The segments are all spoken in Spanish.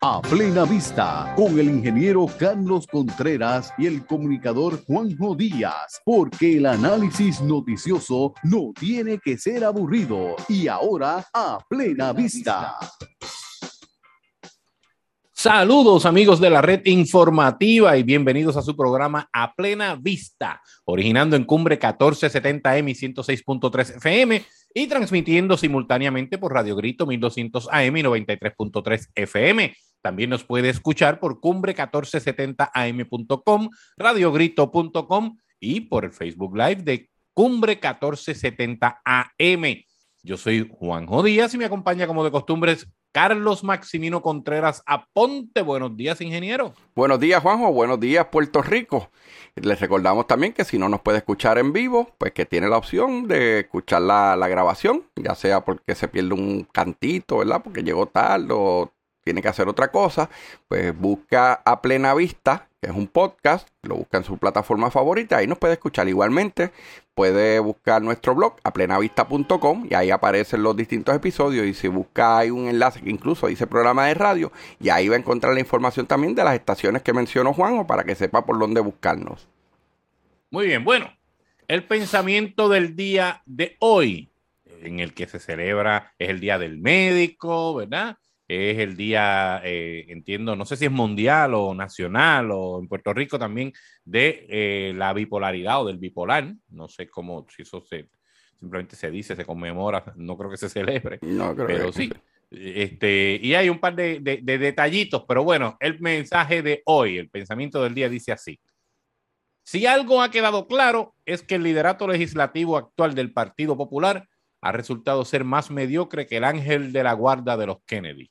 A Plena Vista, con el ingeniero Carlos Contreras y el comunicador Juanjo Díaz, porque el análisis noticioso no tiene que ser aburrido. Y ahora, A Plena Vista. Saludos amigos de la red informativa y bienvenidos a su programa A Plena Vista, originando en Cumbre 1470M y 106.3 FM y transmitiendo simultáneamente por Radio Grito 1200 AM y 93.3 FM. También nos puede escuchar por cumbre1470am.com, radiogrito.com y por el Facebook Live de Cumbre 1470 AM. Yo soy Juanjo Díaz y me acompaña como de costumbre Carlos Maximino Contreras Aponte. Buenos días, ingeniero. Buenos días, Juanjo. Buenos días, Puerto Rico. Les recordamos también que si no nos puede escuchar en vivo, pues que tiene la opción de escuchar la grabación, ya sea porque se pierde un cantito, ¿verdad? Porque llegó tarde o tiene que hacer otra cosa, pues busca A Plena Vista, que es un podcast, lo busca en su plataforma favorita, ahí nos puede escuchar. Igualmente, puede buscar nuestro blog, aplenavista.com, y ahí aparecen los distintos episodios, y si busca hay un enlace que incluso dice programa de radio, y ahí va a encontrar la información también de las estaciones que mencionó Juanjo, para que sepa por dónde buscarnos. Muy bien, bueno, el pensamiento del día de hoy, en el que se celebra, es el Día del Médico, ¿verdad? Es el día, entiendo, no sé si es mundial o nacional o en Puerto Rico también, de la bipolaridad o del bipolar. No sé cómo, si eso simplemente se dice, se conmemora, no creo que se celebre, No creo pero que sí. Y hay un par de detallitos, pero bueno, el mensaje de hoy, el pensamiento del día dice así. Si algo ha quedado claro es que el liderato legislativo actual del Partido Popular ha resultado ser más mediocre que el ángel de la guarda de los Kennedy.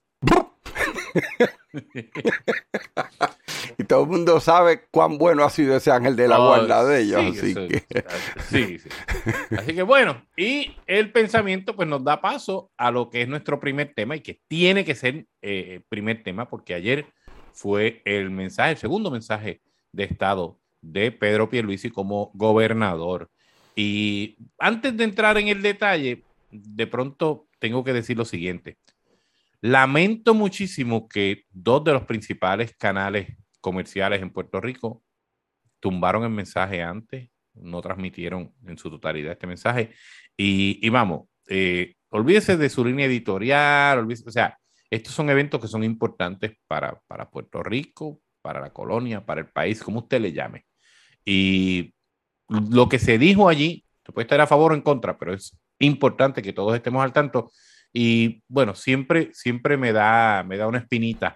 Y todo el mundo sabe cuán bueno ha sido ese ángel de la guarda de ellos. Sí, sí. Así que bueno, y el pensamiento pues nos da paso a lo que es nuestro primer tema y que tiene que ser primer tema porque ayer fue el segundo mensaje de Estado de Pedro Pierluisi como gobernador. Y antes de entrar en el detalle, de pronto tengo que decir lo siguiente. Lamento muchísimo que dos de los principales canales comerciales en Puerto Rico tumbaron el mensaje antes, no transmitieron en su totalidad este mensaje. Y vamos, olvídese de su línea editorial, o sea, estos son eventos que son importantes para Puerto Rico, para la colonia, para el país, como usted le llame. Y lo que se dijo allí, se puede estar a favor o en contra, pero es importante que todos estemos al tanto. Y bueno, siempre me da una espinita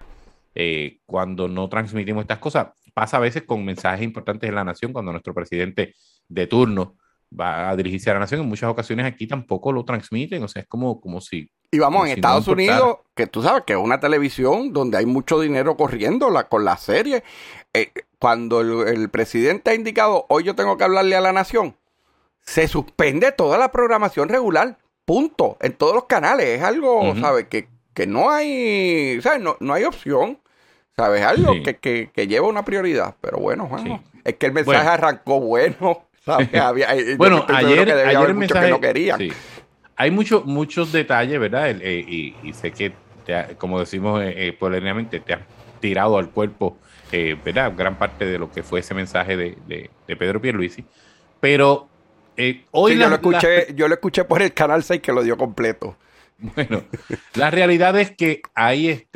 cuando no transmitimos estas cosas. Pasa a veces con mensajes importantes en la nación, cuando nuestro presidente de turno va a dirigirse a la nación. En muchas ocasiones aquí tampoco lo transmiten, o sea, es como si... Y vamos, en Estados Unidos, que tú sabes que es una televisión donde hay mucho dinero corriendo con la serie. Cuando el presidente ha indicado, hoy yo tengo que hablarle a la nación, se suspende toda la programación regular. Punto. En todos los canales. Es algo, ¿sabes? Que no hay, ¿sabes? No hay opción. ¿Sabes? Algo sí. que lleva una prioridad. Pero bueno, Juanjo, sí. Es que el mensaje arrancó bueno. ¿Sabes? Bueno, ayer el mensaje que no querían. Sí. Hay muchos detalles, ¿verdad? Y sé que, como decimos polémicamente, te has tirado al cuerpo, ¿verdad? Gran parte de lo que fue ese mensaje de Pedro Pierluisi. Pero... hoy sí, yo lo escuché por el Canal 6 que lo dio completo. Bueno, la realidad es que hay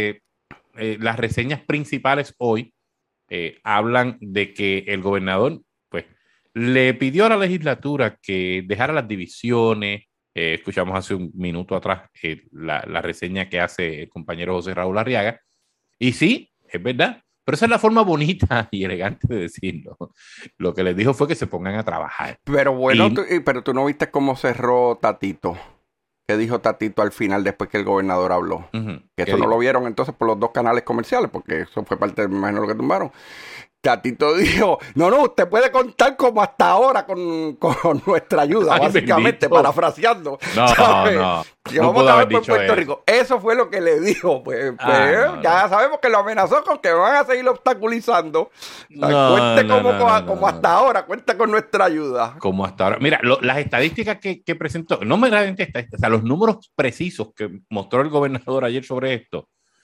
las reseñas principales hoy hablan de que el gobernador pues le pidió a la legislatura que dejara las divisiones. Escuchamos hace un minuto atrás la reseña que hace el compañero José Raúl Arriaga. Y sí, es verdad. Pero esa es la forma bonita y elegante de decirlo. Lo que les dijo fue que se pongan a trabajar. Pero bueno, pero tú no viste cómo cerró Tatito. ¿Qué dijo Tatito al final después que el gobernador habló? Que eso no lo vieron entonces por los dos canales comerciales, porque eso fue parte, me imagino, lo que tumbaron. Tatito dijo, no, usted puede contar como hasta ahora con nuestra ayuda, básicamente, parafraseando. No. Vamos a ver por Puerto Rico. Eso fue lo que le dijo. Ya sabemos que lo amenazó con que van a seguir obstaculizando. Cuente como hasta ahora, cuenta con nuestra ayuda. Como hasta ahora. Mira, las estadísticas que presentó, no meramente estadísticas, o sea, los números precisos que mostró el gobernador ayer sobre esto,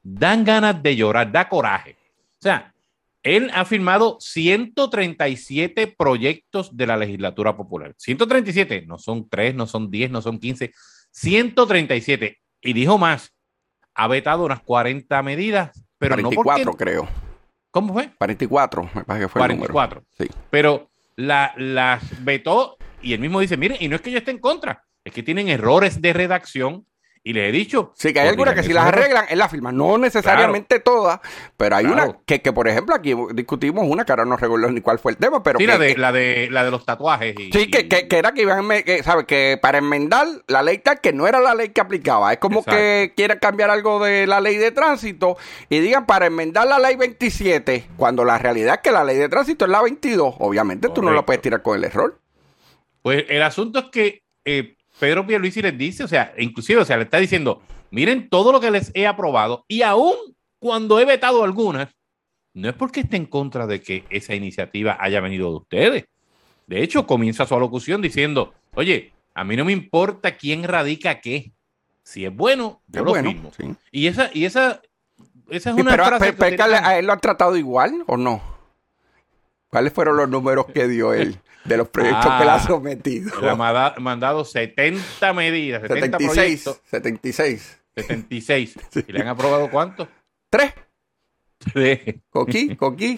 dan ganas de llorar, da coraje. O sea, él ha firmado 137 proyectos de la legislatura popular. 137, no son 3, no son 10, no son 15, 137. Y dijo más, ha vetado unas 40 medidas, pero 44 no porque... creo. ¿Cómo fue? 44, me parece que fue 44. el número. Sí. Pero las vetó y él mismo dice, miren, y no es que yo esté en contra, es que tienen errores de redacción y les he dicho... Sí, que hay algunas que si las arreglan, él las firma. No necesariamente todas, pero hay una que, por ejemplo, aquí discutimos una que ahora no recuerdo ni cuál fue el tema, pero... Sí, que, la de los tatuajes. Sí, que era que iban, ¿sabes? Que para enmendar la ley tal que no era la ley que aplicaba. Es como Exacto. que quieren cambiar algo de la ley de tránsito y digan para enmendar la ley 27, cuando la realidad es que la ley de tránsito es la 22. Obviamente tú no la puedes tirar con el error. Pues el asunto es que Pedro Pierluisi les dice, o sea, inclusive, o sea, le está diciendo, miren todo lo que les he aprobado y aún cuando he vetado algunas, no es porque esté en contra de que esa iniciativa haya venido de ustedes. De hecho, comienza su alocución diciendo, oye, a mí no me importa quién radica qué. Si es bueno, yo lo firmo. Sí. Y esa es una frase pero ¿a él lo han tratado igual o no? ¿Cuáles fueron los números que dio él de los proyectos que le ha sometido? Le ha mandado 70 medidas, 70 proyectos. 76. 76. Sí. ¿Y le han aprobado cuántos? 3. 3. Coquí.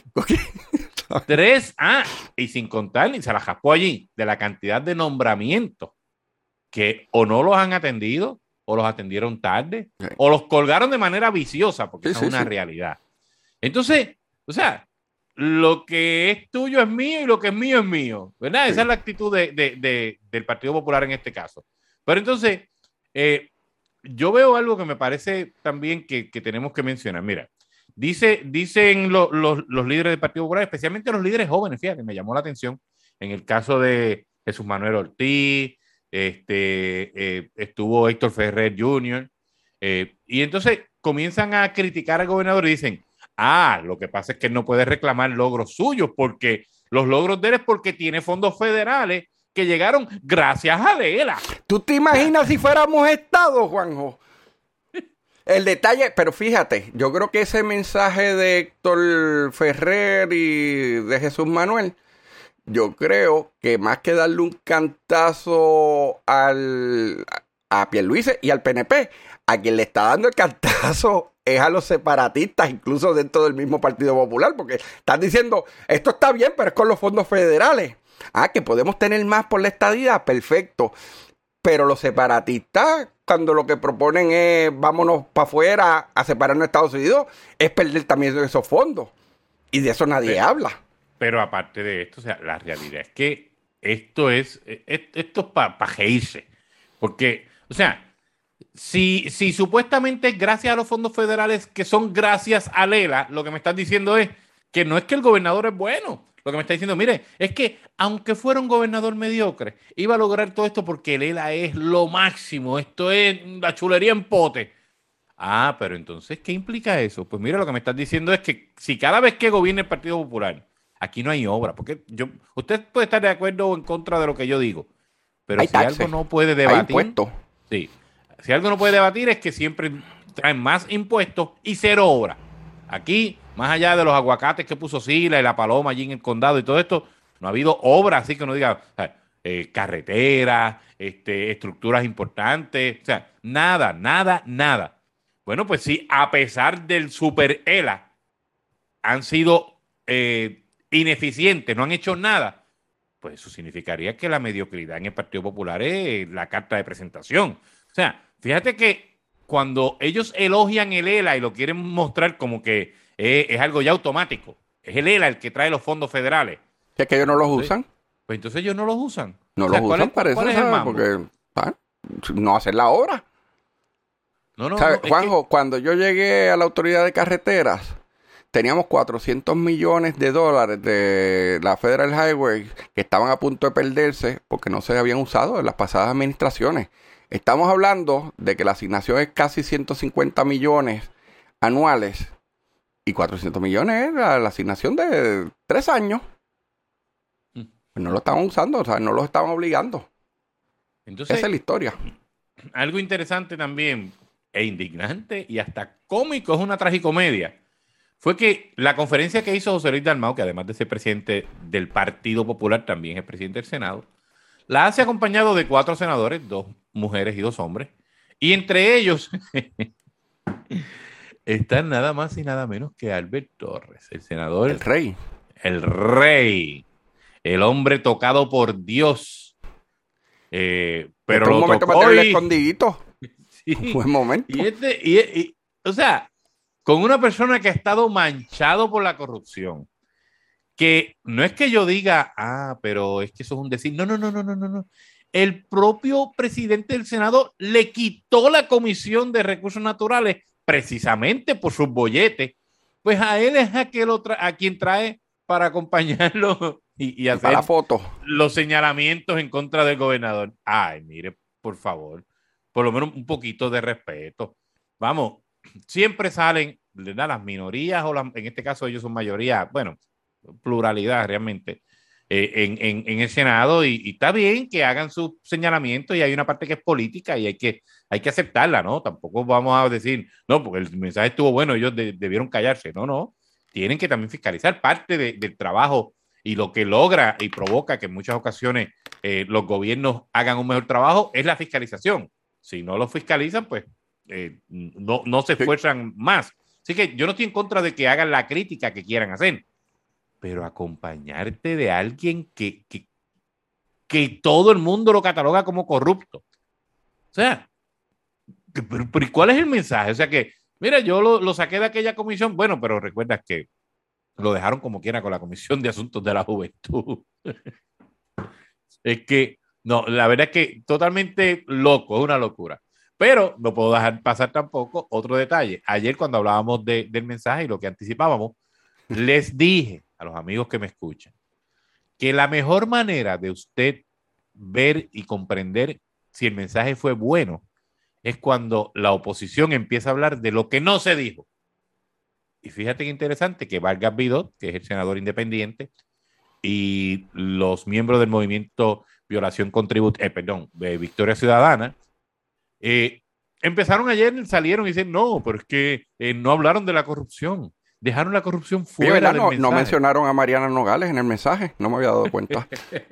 3. Y sin contar, y se la jaspó allí, de la cantidad de nombramientos que o no los han atendido, o los atendieron tarde, Sí. o los colgaron de manera viciosa, porque Sí, esa es sí, una sí. realidad. Entonces, o sea, lo que es tuyo es mío y lo que es mío, ¿verdad? Sí. Esa es la actitud del Partido Popular en este caso. Pero entonces, yo veo algo que me parece también que tenemos que mencionar. Mira, dicen los líderes del Partido Popular, especialmente los líderes jóvenes, fíjate, me llamó la atención, en el caso de Jesús Manuel Ortiz, estuvo Héctor Ferrer Jr., y entonces comienzan a criticar al gobernador y dicen, lo que pasa es que él no puede reclamar logros suyos porque los logros de él es porque tiene fondos federales que llegaron gracias a Lela. ¿Tú te imaginas si fuéramos Estado, Juanjo? El detalle, pero fíjate, yo creo que ese mensaje de Héctor Ferrer y de Jesús Manuel, yo creo que más que darle un cantazo a Pierluisi y al PNP, a quien le está dando el cantazo es a los separatistas, incluso dentro del mismo Partido Popular, porque están diciendo, esto está bien, pero es con los fondos federales. Que podemos tener más por la estadidad, perfecto. Pero los separatistas, cuando lo que proponen es vámonos para afuera a separarnos de Estados Unidos, es perder también esos fondos. Y de eso nadie habla. Pero aparte de esto, o sea, la realidad es que esto es para reírse. Porque, o sea, si supuestamente es gracias a los fondos federales que son gracias a Lela, lo que me estás diciendo es que no es que el gobernador es bueno. Lo que me está diciendo, mire, es que aunque fuera un gobernador mediocre, iba a lograr todo esto porque Lela es lo máximo. Esto es la chulería en pote. Pero entonces, ¿qué implica eso? Pues mira, lo que me estás diciendo es que si cada vez que gobierne el Partido Popular, aquí no hay obra, porque usted puede estar de acuerdo o en contra de lo que yo digo, pero Hay si taxes, algo no puede hay debatir, impuestos. sí, si algo no puede debatir es que siempre traen más impuestos y cero obra. Aquí, más allá de los aguacates que puso Sila y la Paloma allí en el condado y todo esto, no ha habido obra, así que uno diga, carreteras, estructuras importantes, o sea, nada. Bueno, pues sí, a pesar del super ELA, han sido ineficientes, no han hecho nada, pues eso significaría que la mediocridad en el Partido Popular es la carta de presentación. O sea, fíjate que cuando ellos elogian el ELA y lo quieren mostrar como que es algo ya automático, es el ELA el que trae los fondos federales. Que es que ellos no los usan. Pues entonces ellos no los usan. No los usan para eso, ¿cuál es el ¿sabes? mambo? Porque no hacen la obra. No, ¿Sabes, es Juanjo? Cuando yo llegué a la autoridad de carreteras, teníamos $400 millones de la Federal Highway que estaban a punto de perderse porque no se habían usado en las pasadas administraciones. Estamos hablando de que la asignación es casi 150 millones anuales y 400 millones es la asignación de 3 años. Pues no lo estaban usando, o sea, no los estaban obligando. Entonces, esa es la historia. algo interesante también, e indignante y hasta cómico, es una tragicomedia, fue que la conferencia que hizo José Luis Dalmau, que además de ser presidente del Partido Popular, también es presidente del Senado, la hace acompañado de 4 senadores, 2 mujeres y 2 hombres, y entre ellos están nada más y nada menos que Albert Torres, el senador. El rey. El rey. El hombre tocado por Dios. Pero un momento para tener el escondidito. Sí. Un buen momento. O sea, con una persona que ha estado manchado por la corrupción, que no es que yo diga, pero es que eso es un decir. No. El propio presidente del Senado le quitó la Comisión de Recursos Naturales precisamente por sus bolletes. Pues a él es a quien trae para acompañarlo y hacer la foto. Los señalamientos en contra del gobernador. Ay, mire, por favor, por lo menos un poquito de respeto. Vamos, siempre salen, ¿verdad?, las minorías, en este caso ellos son mayoría, bueno, pluralidad realmente, en el Senado, y está bien que hagan sus señalamientos, y hay una parte que es política y hay que aceptarla, ¿no? Tampoco vamos a decir, no, porque el mensaje estuvo bueno, ellos debieron callarse. No. Tienen que también fiscalizar parte del trabajo y lo que logra y provoca que en muchas ocasiones los gobiernos hagan un mejor trabajo es la fiscalización. Si no lo fiscalizan, pues no se esfuerzan más. Así que yo no estoy en contra de que hagan la crítica que quieran hacer, pero acompañarte de alguien que todo el mundo lo cataloga como corrupto. O sea, pero ¿y cuál es el mensaje? O sea que, mira, yo lo saqué de aquella comisión, bueno, pero recuerdas que lo dejaron como quiera con la Comisión de Asuntos de la Juventud. Es que, no, la verdad es que totalmente loco, es una locura. Pero no puedo dejar pasar tampoco otro detalle. Ayer cuando hablábamos del mensaje y lo que anticipábamos, les dije a los amigos que me escuchan que la mejor manera de usted ver y comprender si el mensaje fue bueno es cuando la oposición empieza a hablar de lo que no se dijo. Y fíjate qué interesante que Vargas Vidot, que es el senador independiente, y los miembros del movimiento Victoria Ciudadana, empezaron ayer, salieron y dicen, no, pero es que no hablaron de la corrupción. Dejaron la corrupción fuera del mensaje. No mencionaron a Mariana Nogales en el mensaje. No me había dado cuenta.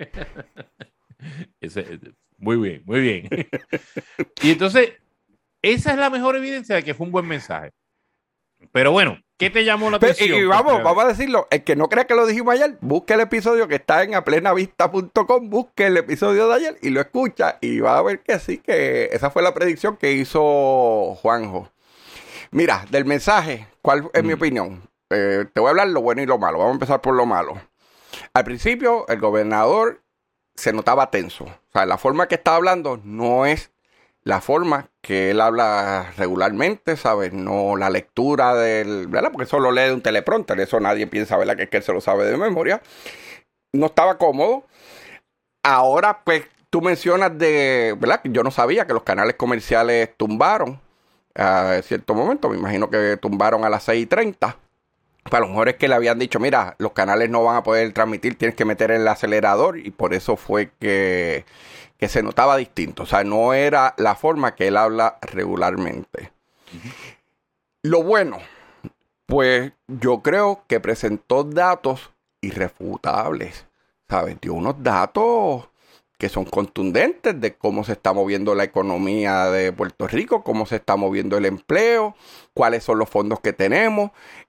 Muy bien. Y entonces, esa es la mejor evidencia de que fue un buen mensaje. Pero bueno, ¿qué te llamó la atención? Y vamos a decirlo. El que no crea que lo dijimos ayer, busque el episodio que está en aplenavista.com, busque el episodio de ayer y lo escucha y va a ver que sí, que esa fue la predicción que hizo Juanjo. Mira, del mensaje, ¿cuál es mi opinión? Te voy a hablar lo bueno y lo malo. Vamos a empezar por lo malo. Al principio, el gobernador se notaba tenso. O sea, la forma que estaba hablando no es la forma que él habla regularmente, ¿sabes? No la lectura ¿verdad? Porque eso lo lee de un teleprompter. Eso nadie piensa, ¿verdad?, que es que él se lo sabe de memoria. No estaba cómodo. Ahora, pues, tú mencionas ¿verdad? Yo no sabía que los canales comerciales tumbaron a cierto momento. Me imagino que tumbaron a las 6:30. A lo mejor es que le habían dicho, mira, los canales no van a poder transmitir, tienes que meter el acelerador, y por eso fue que se notaba distinto. O sea, no era la forma que él habla regularmente. Uh-huh. Lo bueno, pues yo creo que presentó datos irrefutables, ¿sabes? Dio unos datos que son contundentes de cómo se está moviendo la economía de Puerto Rico, cómo se está moviendo el empleo, cuáles son los fondos que tenemos.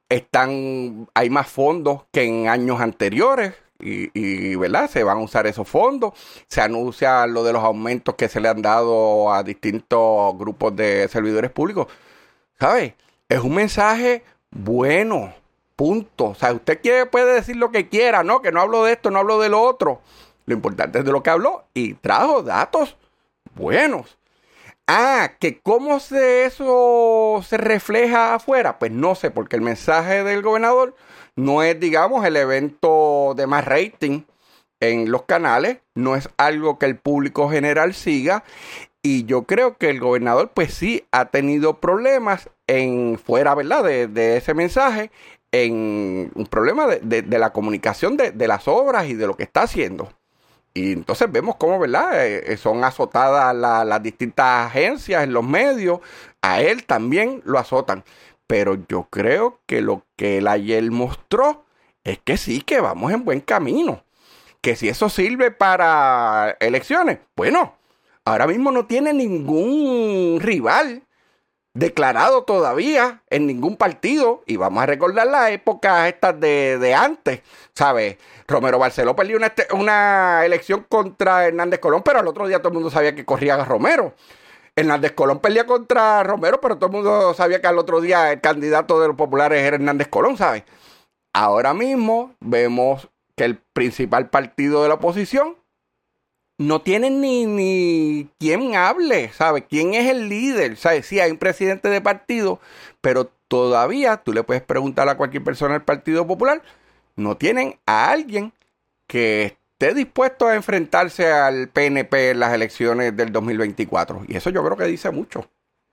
Hay más fondos que en años anteriores y ¿verdad? Se van a usar esos fondos. Se anuncia lo de los aumentos que se le han dado a distintos grupos de servidores públicos. ¿Sabe? Es un mensaje bueno, punto. O sea, usted puede decir lo que quiera, ¿no? Que no hablo de esto, no hablo de lo otro. Lo importante es de lo que habló y trajo datos buenos. Que cómo eso se refleja afuera, pues no sé, porque el mensaje del gobernador no es, digamos, el evento de más rating en los canales, no es algo que el público general siga, y yo creo que el gobernador pues sí ha tenido problemas fuera, ¿verdad?, de ese mensaje, en un problema de la comunicación de las obras y de lo que está haciendo. Y entonces vemos cómo, ¿verdad? Son azotadas las distintas agencias en los medios. A él también lo azotan. Pero yo creo que lo que él ayer mostró es que sí, que vamos en buen camino. Que si eso sirve para elecciones, bueno, ahora mismo no tiene ningún rival declarado todavía en ningún partido. Y vamos a recordar las épocas estas de antes, ¿sabes? Romero Barceló perdió una elección contra Hernández Colón, pero al otro día todo el mundo sabía que corría a Romero. Hernández Colón perdía contra Romero, pero todo el mundo sabía que al otro día el candidato de los populares era Hernández Colón, ¿sabes? Ahora mismo vemos que el principal partido de la oposición no tiene ni quien hable, ¿sabes? ¿Quién es el líder? ¿Sabes? Sí, hay un presidente de partido, pero todavía tú le puedes preguntar a cualquier persona del Partido Popular, no tienen a alguien que esté dispuesto a enfrentarse al PNP en las elecciones del 2024. Y eso yo creo que dice mucho.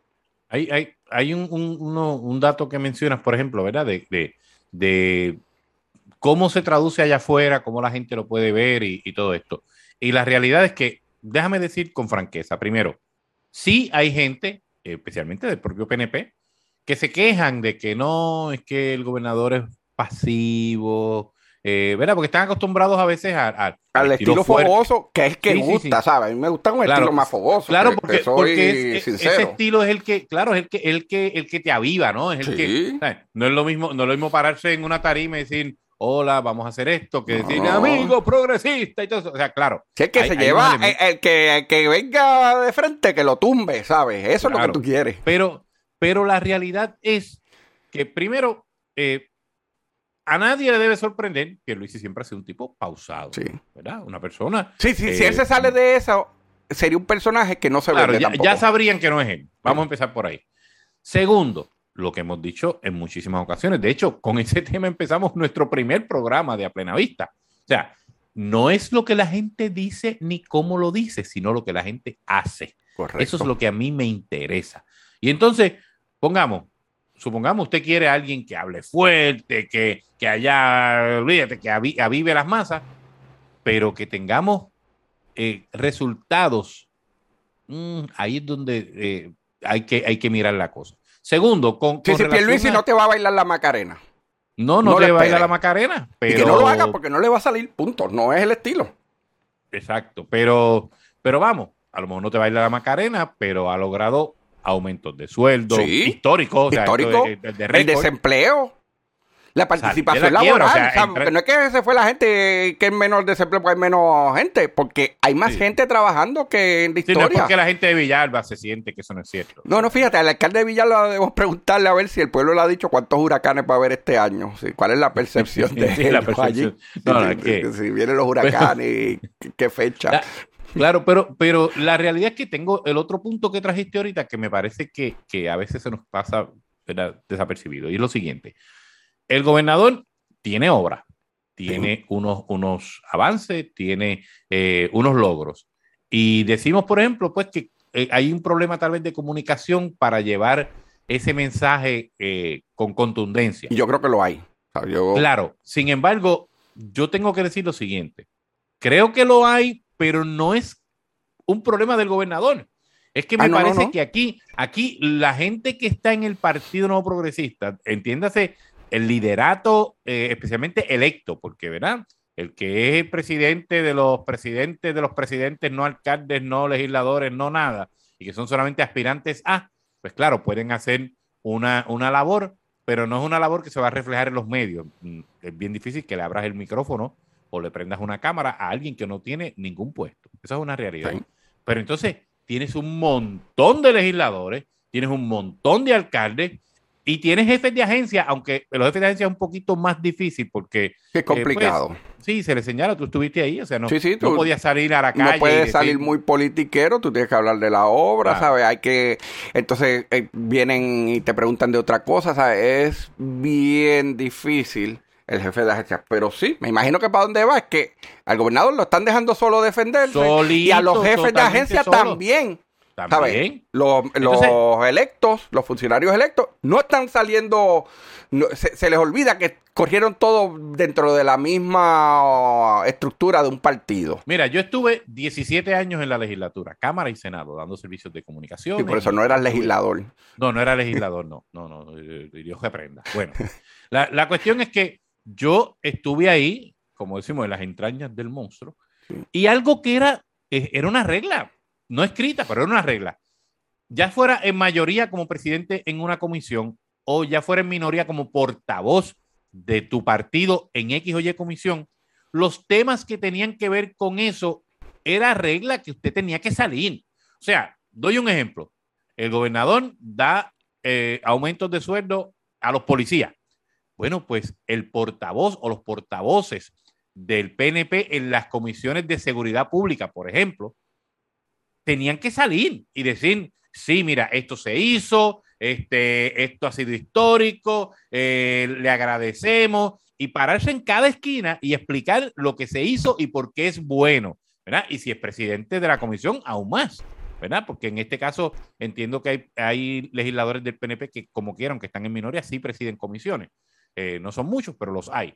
Hay un dato que mencionas, por ejemplo, ¿verdad? De cómo se traduce allá afuera, cómo la gente lo puede ver y todo esto. Y la realidad es que, déjame decir con franqueza, primero, sí hay gente, especialmente del propio PNP, que se quejan de que no, es que el gobernador es pasivo, ¿verdad? Porque están acostumbrados a veces al estilo fogoso, que es que sí, gusta, sí. ¿Sabes? A mí me gusta un estilo más fogoso. Claro, porque ese estilo es el que, claro, es el que te aviva, ¿no? Es el que, ¿sabes? No es lo mismo pararse en una tarima y decir, hola, vamos a hacer esto, que decir, amigo progresista y todo eso. O sea, claro. Si es que se lleva, el que venga de frente, que lo tumbe, ¿sabes? Eso claro, es lo que tú quieres. Pero la realidad es que, primero, a nadie le debe sorprender que Luis siempre ha sido un tipo pausado, sí. ¿Verdad? Una persona. Sí, si él se sale de eso, sería un personaje que no se claro, vende tampoco. Ya sabrían que no es él. Vamos a empezar por ahí. Segundo, lo que hemos dicho en muchísimas ocasiones. De hecho, con ese tema empezamos nuestro primer programa de A Plena Vista. O sea, no es lo que la gente dice ni cómo lo dice, sino lo que la gente hace. Correcto. Eso es lo que a mí me interesa. Y entonces, supongamos usted quiere a alguien que hable fuerte, que olvídate, que avive las masas, pero que tengamos resultados. Ahí es donde hay que mirar la cosa. Segundo, con Pierluisi no te va a bailar la Macarena. No te va a bailar la Macarena. Pero... Y que no lo haga porque no le va a salir, punto. No es el estilo. Exacto, pero vamos, a lo mejor no te baila la Macarena, pero ha logrado aumentos de sueldo históricos. Histórico, el desempleo. La participación laboral, porque no es que se fue la gente, que es menos desempleo, porque hay menos gente, porque hay más gente trabajando que en la historia. No es porque la gente de Villalba se siente que eso no es cierto. No, fíjate, al alcalde de Villalba debemos preguntarle a ver si el pueblo le ha dicho cuántos huracanes va a haber este año, cuál es la percepción de él la percepción. Allí. Si vienen los huracanes, qué fecha. Claro, pero la realidad es que tengo el otro punto que trajiste ahorita que me parece que a veces se nos pasa, ¿verdad?, desapercibido, y es lo siguiente. El gobernador tiene obra, tiene unos avances, tiene unos logros. Y decimos, por ejemplo, pues que hay un problema tal vez de comunicación para llevar ese mensaje con contundencia. Y yo creo que lo hay. Claro, sin embargo, yo tengo que decir lo siguiente. Creo que lo hay, pero no es un problema del gobernador. Es que me parece que aquí la gente que está en el Partido Nuevo Progresista, entiéndase, el liderato especialmente electo, porque ¿verdad? El que es presidente de los presidentes, no alcaldes, no legisladores, no nada, y que son solamente aspirantes a, pues claro, pueden hacer una labor, pero no es una labor que se va a reflejar en los medios. Es bien difícil que le abras el micrófono o le prendas una cámara a alguien que no tiene ningún puesto. Esa es una realidad. Sí. Pero entonces tienes un montón de legisladores, tienes un montón de alcaldes, y tienes jefes de agencia, aunque los jefes de agencia es un poquito más difícil porque... Es complicado. Pues, sí, se le señala, tú estuviste ahí, o sea, no podías salir a la calle. No puedes salir muy politiquero, tú tienes que hablar de la obra, ¿sabes? Hay que... Entonces vienen y te preguntan de otra cosa, ¿sabes? Es bien difícil el jefe de agencia. Pero sí, me imagino que para dónde va es que al gobernador lo están dejando solo defenderse y a los jefes de agencia también. También. Los electos, los funcionarios electos, no están saliendo, se les olvida que corrieron todo dentro de la misma estructura de un partido. Mira, yo estuve 17 años en la legislatura, Cámara y Senado, dando servicios de comunicación. Y por eso no eras legislador. No era legislador, no, Dios reprenda. Bueno, la cuestión es que yo estuve ahí, como decimos, en las entrañas del monstruo, y algo que era una regla, no escrita, pero era una regla. Ya fuera en mayoría como presidente en una comisión o ya fuera en minoría como portavoz de tu partido en X o Y comisión, los temas que tenían que ver con eso era regla que usted tenía que salir. O sea, doy un ejemplo. El gobernador da aumentos de sueldo a los policías. Bueno, pues el portavoz o los portavoces del PNP en las comisiones de seguridad pública, por ejemplo, tenían que salir y decir, sí, mira, esto se hizo, esto ha sido histórico, le agradecemos, y pararse en cada esquina y explicar lo que se hizo y por qué es bueno, ¿verdad? Y si es presidente de la comisión, aún más, ¿verdad? Porque en este caso entiendo que hay legisladores del PNP que, como quieran, que están en minoría, sí presiden comisiones. No son muchos, pero los hay.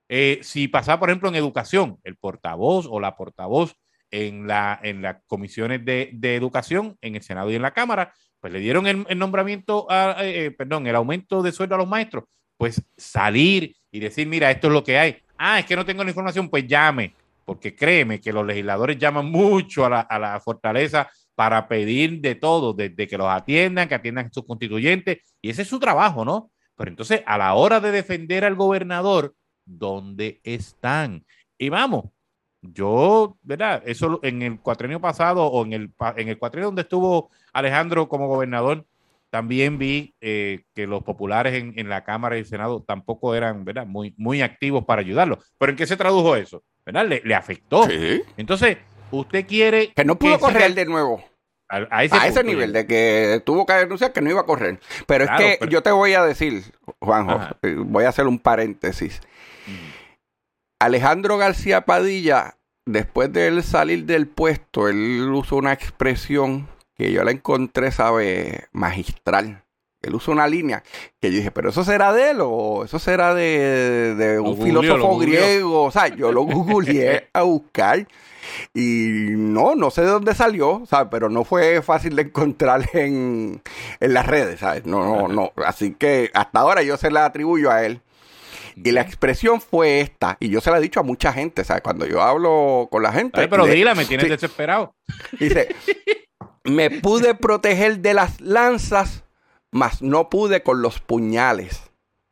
Si pasaba, por ejemplo, en educación, el portavoz o la portavoz en las comisiones de educación, en el Senado y en la Cámara, pues le dieron el nombramiento, el aumento de sueldo a los maestros, pues salir y decir, mira, esto es lo que hay. Es que no tengo la información, pues llame, porque créeme que los legisladores llaman mucho a la fortaleza para pedir de todo, desde que los atiendan, que atiendan a sus constituyentes, y ese es su trabajo, ¿no? Pero entonces, a la hora de defender al gobernador, ¿dónde están? Y vamos, yo, ¿verdad? Eso en el cuatrienio pasado o en el cuatrienio donde estuvo Alejandro como gobernador, también vi que los populares en la Cámara y el Senado tampoco eran, ¿verdad? Muy activos para ayudarlo. ¿Pero en qué se tradujo eso? ¿Verdad? Le afectó. Sí. Entonces, usted quiere... Que no pudo correr de nuevo. A ese nivel, de que tuvo que denunciar que no iba a correr. Pero claro, es que yo te voy a decir, Juanjo, voy a hacer un paréntesis. Alejandro García Padilla, después de él salir del puesto, él usó una expresión que yo la encontré, ¿sabe? Magistral. Él usó una línea que yo dije, pero ¿eso será de él o eso será de un filósofo griego? O sea, yo lo googleé a buscar y no sé de dónde salió, ¿sabes? Pero no fue fácil de encontrar en las redes, ¿sabes? No. Así que hasta ahora yo se la atribuyo a él. Y la expresión fue esta, y yo se la he dicho a mucha gente, ¿sabes? Cuando yo hablo con la gente... Pero dila, me tienes desesperado. Dice, me pude proteger de las lanzas, mas no pude con los puñales.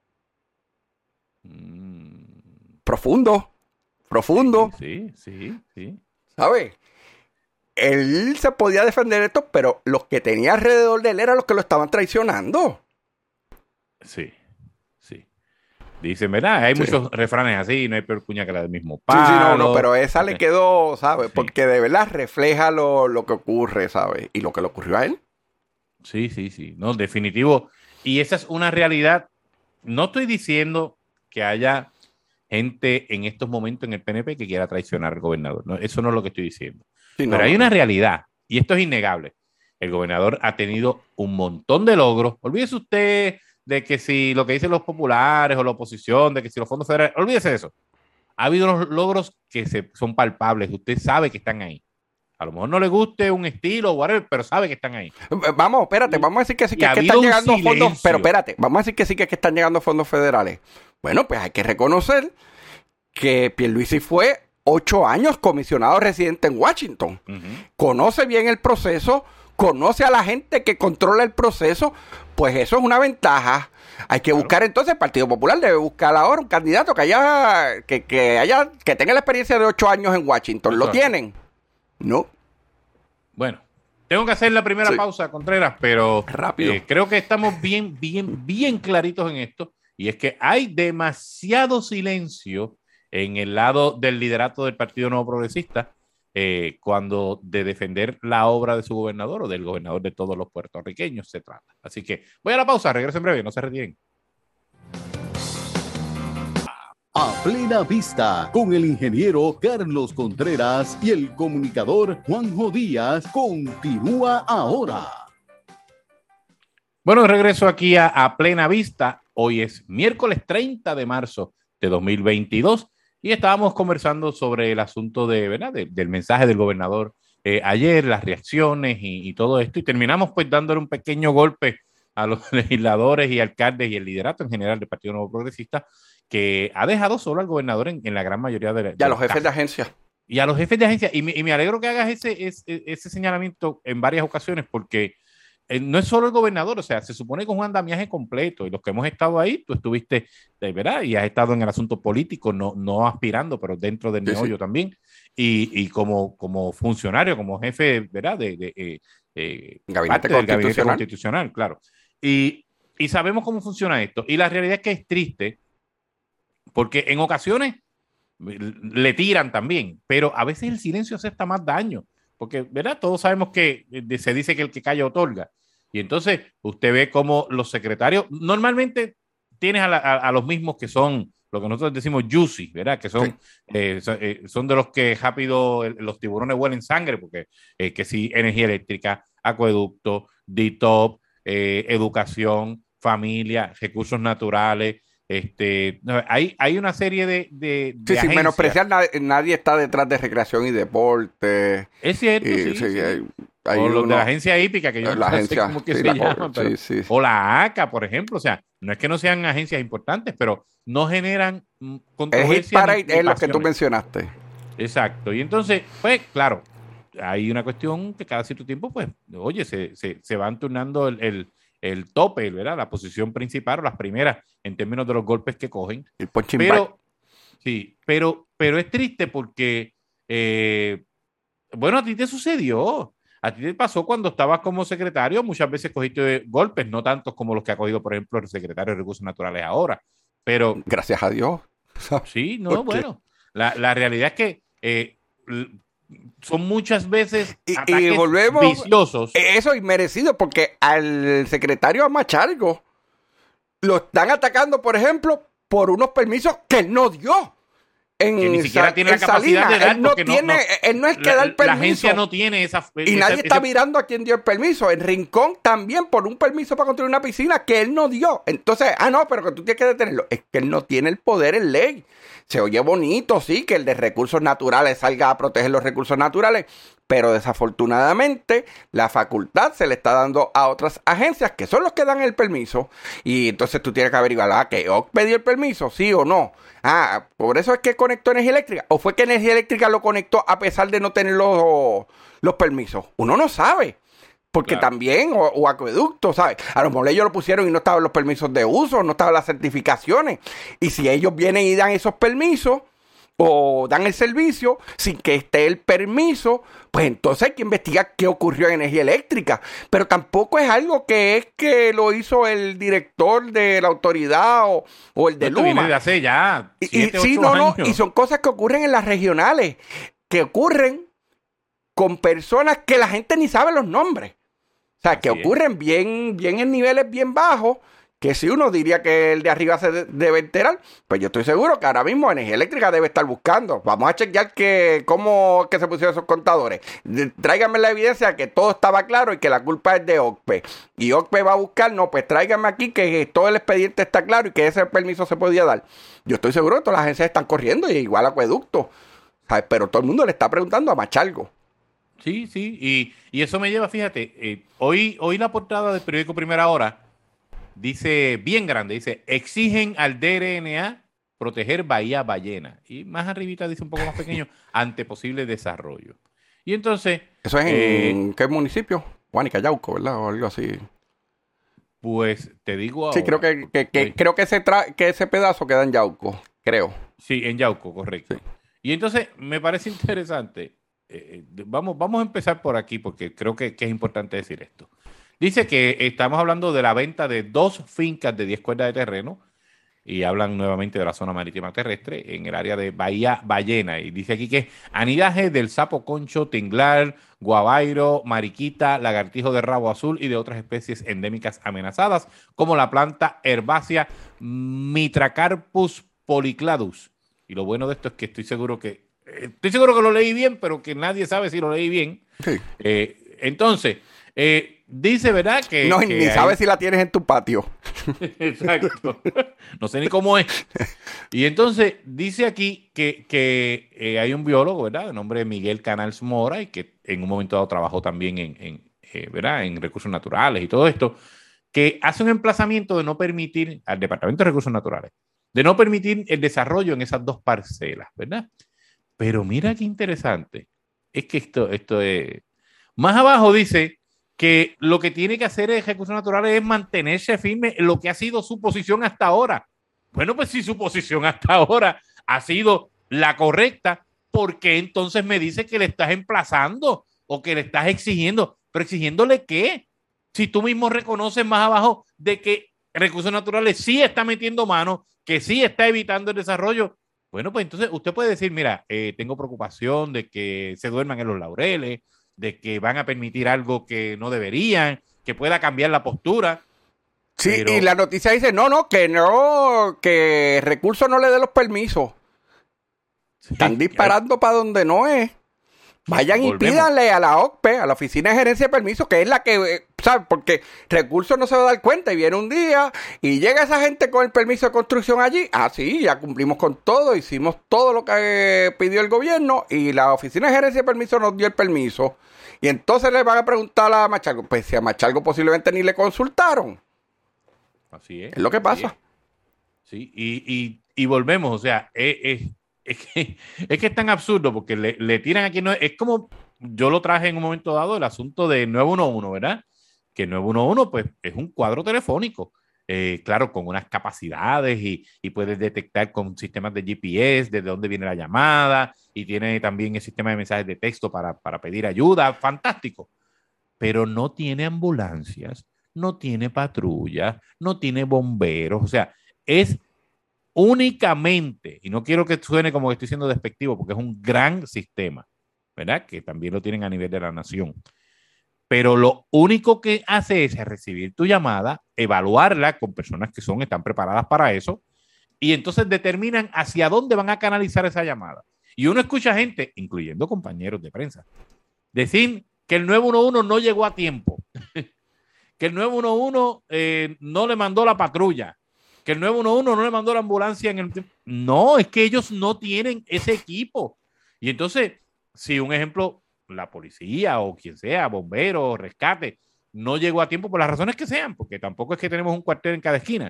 Profundo. Sí. ¿Sabes? Él se podía defender esto, pero los que tenía alrededor de él eran los que lo estaban traicionando. Sí. Dicen, ¿verdad? Hay muchos refranes así, no hay peor cuña que la del mismo palo. No, pero esa le quedó, ¿sabes? Sí. Porque de verdad refleja lo que ocurre, ¿sabes? Y lo que le ocurrió a él. Sí. No, definitivo. Y esa es una realidad. No estoy diciendo que haya gente en estos momentos en el PNP que quiera traicionar al gobernador. No, eso no es lo que estoy diciendo. Sí, pero hay una realidad, y esto es innegable. El gobernador ha tenido un montón de logros. Olvídese usted de que si lo que dicen los populares o la oposición, de que si los fondos federales, olvídese de eso. Ha habido unos logros que son palpables, usted sabe que están ahí. A lo mejor no le guste un estilo o whatever, pero sabe que están ahí. Vamos a decir que sí que están llegando fondos, pero espérate, vamos a decir que sí que están llegando fondos federales. Bueno, pues hay que reconocer que Pierluisi fue 8 años comisionado residente en Washington. Conoce bien el proceso, conoce a la gente que controla el proceso, pues eso es una ventaja. Hay que buscar entonces, el Partido Popular debe buscar ahora un candidato que tenga la experiencia de 8 años en Washington. ¿Lo tienen? No. Bueno, tengo que hacer la primera pausa, Contreras, pero rápido. Creo que estamos bien claritos en esto, y es que hay demasiado silencio en el lado del liderato del Partido Nuevo Progresista cuando de defender la obra de su gobernador o del gobernador de todos los puertorriqueños se trata. Así que voy a la pausa, regreso en breve, no se retiren. A Plena Vista, con el ingeniero Carlos Contreras y el comunicador Juanjo Díaz, continúa ahora. Bueno, regreso aquí a Plena Vista. Hoy es miércoles 30 de marzo de 2022 y estábamos conversando sobre el asunto ¿verdad? Del mensaje del gobernador ayer, las reacciones y todo esto, y terminamos pues dándole un pequeño golpe a los legisladores y alcaldes y el liderato en general del Partido Nuevo Progresista, que ha dejado solo al gobernador en la gran mayoría de y a los jefes de agencia. Y a los jefes de agencia. Y me alegro que hagas ese señalamiento en varias ocasiones, porque no es solo el gobernador, o sea, se supone que es un andamiaje completo, y los que hemos estado ahí, tú estuviste, ¿verdad? Y has estado en el asunto político, no aspirando, pero dentro del meollo también, y como funcionario, como jefe, ¿verdad? Gabinete del Gabinete Constitucional, claro. Y sabemos cómo funciona esto, y la realidad es que es triste, porque en ocasiones le tiran también, pero a veces el silencio acepta más daño, porque, ¿verdad? Todos sabemos que se dice que el que calla otorga, y entonces usted ve como los secretarios, normalmente tienes a los mismos que son lo que nosotros decimos juicy, ¿verdad? Que son, son de los que rápido los tiburones huelen sangre, porque que si energía eléctrica, acueducto, DITOP, educación, familia, recursos naturales. Hay una serie de sin menospreciar, nadie está detrás de recreación y deporte. Es cierto, sí. Hay o los de la agencia hípica, que yo no sé cómo que se llaman, pero, o la ACA, por ejemplo. O sea, no es que no sean agencias importantes, pero no generan controversia. Es lo que tú mencionaste. Exacto. Y entonces, pues, claro, hay una cuestión que cada cierto tiempo, pues, oye, se van turnando el tope, ¿verdad? La posición principal o las primeras en términos de los golpes que cogen. El punching pero back. Sí, pero es triste porque, bueno, a ti te sucedió. A ti te pasó cuando estabas como secretario, muchas veces cogiste golpes, no tantos como los que ha cogido, por ejemplo, el secretario de Recursos Naturales ahora. Pero gracias a Dios. Sí, no, bueno. La realidad es que son muchas veces ataques volvemos, viciosos. Eso inmerecido, porque al secretario Amachalgo lo están atacando, por ejemplo, por unos permisos que él no dio. Que ni siquiera tiene la capacidad de dar. Él no es que da el permiso. La agencia no tiene esa. Y nadie está mirando a quién dio el permiso. En Rincón también por un permiso para construir una piscina que él no dio. Entonces, no, pero que tú tienes que detenerlo. Es que él no tiene el poder en ley. Se oye bonito, sí, que el de recursos naturales salga a proteger los recursos naturales, pero desafortunadamente la facultad se le está dando a otras agencias que son los que dan el permiso, y entonces tú tienes que averiguar, ¿que OCPE dio el permiso? ¿Sí o no? Por eso es que conectó energía eléctrica, o fue que energía eléctrica lo conectó a pesar de no tener los permisos. Uno no sabe. Porque claro, también, o acueductos, ¿sabes? A lo mejor ellos lo pusieron y no estaban los permisos de uso, no estaban las certificaciones. Y si ellos vienen y dan esos permisos, o dan el servicio sin que esté el permiso, pues entonces hay que investigar qué ocurrió en energía eléctrica. Pero tampoco es algo que es que lo hizo el director de la autoridad o el de Luma. Viene de hace ya 7, 8 años. Y son cosas que ocurren en las regionales, que ocurren con personas que la gente ni sabe los nombres. O sea, que ocurren bien en niveles bien bajos, que si uno diría que el de arriba se debe enterar, pues yo estoy seguro que ahora mismo Energía Eléctrica debe estar buscando. Vamos a chequear cómo que se pusieron esos contadores. Tráiganme la evidencia que todo estaba claro y que la culpa es de OCPE. Y OCPE va a buscar, no, pues tráiganme aquí que todo el expediente está claro y que ese permiso se podía dar. Yo estoy seguro que todas las agencias están corriendo, y igual Acueducto, ¿sabes? Pero todo el mundo le está preguntando a Machalgo. Sí, y eso me lleva, fíjate, hoy la portada del periódico Primera Hora dice, bien grande, dice, exigen al DRNA proteger Bahía Ballena. Y más arribita dice un poco más pequeño, ante posible desarrollo. Y entonces... ¿Eso es en qué municipio? Guánica, Yauco, ¿verdad? O algo así. Pues te digo ahora. Sí, creo que ese pedazo queda en Yauco, creo. Sí, en Yauco, correcto. Sí. Y entonces me parece interesante... vamos a empezar por aquí porque creo que es importante decir esto. Dice que estamos hablando de la venta de 2 fincas de 10 cuerdas de terreno, y hablan nuevamente de la zona marítima terrestre en el área de Bahía Ballena, y dice aquí que anidaje del sapo concho, tinglar, guabairo, mariquita, lagartijo de rabo azul y de otras especies endémicas amenazadas como la planta herbácea Mitracarpus Polycladus. Y lo bueno de esto es que estoy seguro que lo leí bien, pero que nadie sabe si lo leí bien. Sí. Entonces, dice, ¿verdad? No, ni sabes si la tienes en tu patio. Exacto. No sé ni cómo es. Y entonces dice aquí que hay un biólogo, ¿verdad? De nombre Miguel Canals Mora, y que en un momento dado trabajó también ¿verdad? En recursos naturales y todo esto, que hace un emplazamiento de no permitir al Departamento de Recursos Naturales, de no permitir el desarrollo en esas dos parcelas, ¿verdad? Pero mira qué interesante. Es que esto es... Más abajo dice que lo que tiene que hacer el Recursos Naturales es mantenerse firme en lo que ha sido su posición hasta ahora. Bueno, pues si su posición hasta ahora ha sido la correcta, ¿por qué entonces me dice que le estás emplazando o que le estás exigiendo? ¿Pero exigiéndole qué? Si tú mismo reconoces más abajo de que Recursos Naturales sí está metiendo mano, que sí está evitando el desarrollo. Bueno, pues entonces usted puede decir, mira, tengo preocupación de que se duerman en los laureles, de que van a permitir algo que no deberían, que pueda cambiar la postura. Sí, pero... y la noticia dice, que Recursos no le dé los permisos. Sí, Están disparando para donde no es. Vayan y pídanle a la OCPE, a la Oficina de Gerencia de Permisos, que es la que, ¿sabes? Porque Recursos no se va a dar cuenta y viene un día y llega esa gente con el permiso de construcción allí. Ah, sí, ya cumplimos con todo, hicimos todo lo que pidió el gobierno y la Oficina de Gerencia de Permisos nos dio el permiso. Y entonces le van a preguntar a Machalgo, pues si a Machalgo posiblemente ni le consultaron. Así es. Es lo que pasa. Sí, y volvemos, o sea, es que es tan absurdo porque le tiran aquí, no, es como yo lo traje en un momento dado, el asunto de 911, ¿verdad? Que 911 pues es un cuadro telefónico, claro, con unas capacidades y puedes detectar con sistemas de GPS desde dónde viene la llamada y tiene también el sistema de mensajes de texto para pedir ayuda, fantástico, pero no tiene ambulancias, no tiene patrullas, no tiene bomberos, o sea, es únicamente, y no quiero que suene como que estoy siendo despectivo, porque es un gran sistema, ¿verdad? Que también lo tienen a nivel de la nación. Pero lo único que hace es recibir tu llamada, evaluarla con personas que están preparadas para eso, y entonces determinan hacia dónde van a canalizar esa llamada. Y uno escucha gente, incluyendo compañeros de prensa, decir que el 911 no llegó a tiempo, que el 911 no le mandó la patrulla, que el 911 no le mandó la ambulancia en el... No, es que ellos no tienen ese equipo. Y entonces, si un ejemplo, la policía o quien sea, bomberos, rescate, no llegó a tiempo por las razones que sean, porque tampoco es que tenemos un cuartel en cada esquina.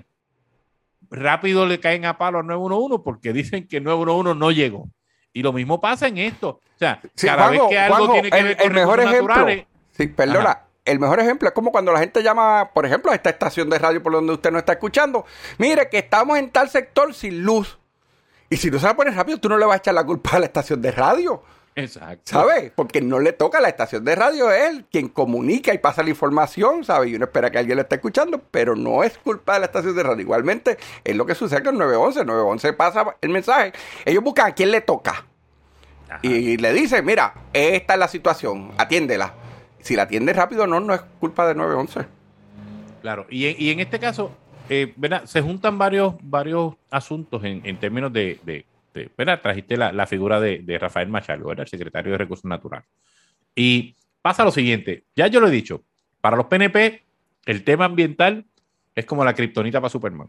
Rápido le caen a palo al 911 porque dicen que el 911 no llegó. Y lo mismo pasa en esto. O sea, sí, cada Juanjo, vez que algo tiene que ver con recursos naturales... Sí, perdona. Ajá. El mejor ejemplo es como cuando la gente llama, por ejemplo, a esta estación de radio por donde usted no está escuchando. Mire, que estamos en tal sector sin luz. Y si no se la pones rápido, tú no le vas a echar la culpa a la estación de radio. Exacto. ¿Sabes? Porque no le toca a la estación de radio, es él quien comunica y pasa la información, ¿sabes? Y uno espera que alguien lo esté escuchando, pero no es culpa de la estación de radio. Igualmente, es lo que sucede con el 911. El 911 pasa el mensaje. Ellos buscan a quién le toca. Ajá. Y le dicen, mira, esta es la situación, atiéndela. Si la atiende rápido, no es culpa de 911. Claro, y en este caso, ¿verdad? Se juntan varios asuntos en términos de ¿verdad? Trajiste la figura de Rafael Machalgo, ¿verdad? El secretario de Recursos Naturales. Y pasa lo siguiente, ya yo lo he dicho, para los PNP, el tema ambiental es como la kriptonita para Superman.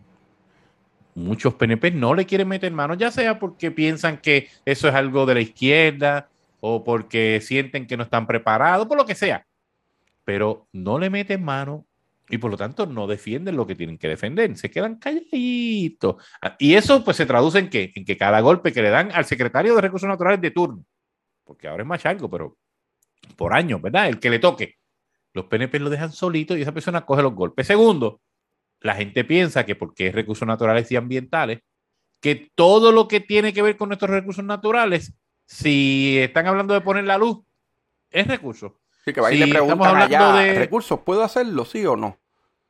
Muchos PNP no le quieren meter mano, ya sea porque piensan que eso es algo de la izquierda, o porque sienten que no están preparados, por lo que sea. Pero no le meten mano y por lo tanto no defienden lo que tienen que defender. Se quedan calladitos. Y eso pues se traduce en ¿qué? En que cada golpe que le dan al secretario de Recursos Naturales de turno, porque ahora es Machalgo, pero por años, ¿verdad? El que le toque. Los PNP lo dejan solito y esa persona coge los golpes. Segundo, la gente piensa que porque es recursos naturales y ambientales, que todo lo que tiene que ver con nuestros recursos naturales, si están hablando de poner la luz, es recurso. Sí, que va y le preguntan allá, ¿recursos puedo hacerlo, sí o no?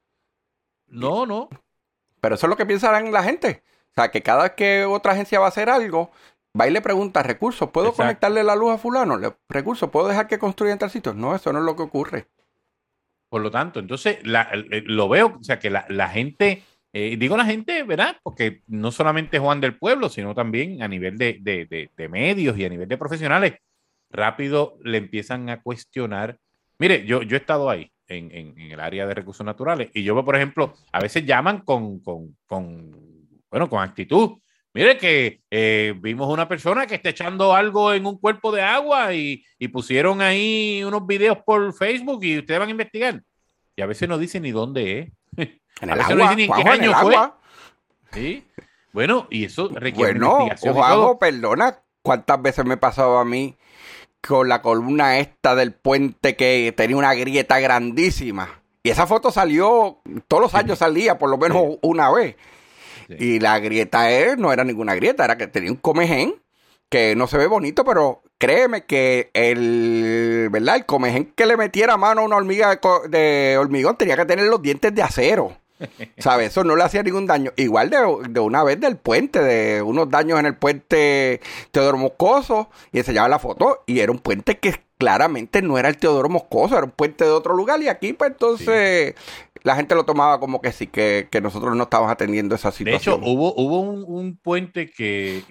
No. Pero eso es lo que piensan la gente. O sea, que cada vez que otra agencia va a hacer algo, va y le pregunta, ¿recursos puedo conectarle la luz a fulano? ¿Recursos puedo dejar que construya en tal sitio? No, eso no es lo que ocurre. Por lo tanto, entonces lo veo, o sea, que la gente Digo la gente, ¿verdad? Porque no solamente Juan del Pueblo, sino también a nivel de medios y a nivel de profesionales, rápido le empiezan a cuestionar. Mire, yo he estado ahí en el área de recursos naturales y yo veo, por ejemplo, a veces llaman bueno, con actitud. Mire que vimos una persona que está echando algo en un cuerpo de agua y pusieron ahí unos videos por Facebook y ustedes van a investigar. Y a veces no dicen ni dónde es. En A el veces agua, no dicen ni en qué Juanjo, en el año fue. agua. ¿Sí? Bueno, y eso requiere una Bueno, investigación y Juanjo, todo. perdona, ¿cuántas veces me pasaba a mí con la columna esta del puente que tenía una grieta grandísima? Y esa foto salió, todos los años salía por lo menos una vez. Sí. Y la grieta no era ninguna grieta, era que tenía un comején que no se ve bonito, pero créeme que ¿verdad? El comején que le metiera mano a una hormiga de hormigón tenía que tener los dientes de acero. ¿Sabes? Eso no le hacía ningún daño. Igual de una vez del puente, de unos daños en el puente Teodoro Moscoso, y enseñaba la foto, y era un puente que claramente no era el Teodoro Moscoso, era un puente de otro lugar, y aquí pues entonces la gente lo tomaba como que sí, que nosotros no estábamos atendiendo esa De situación. hecho, hubo un puente que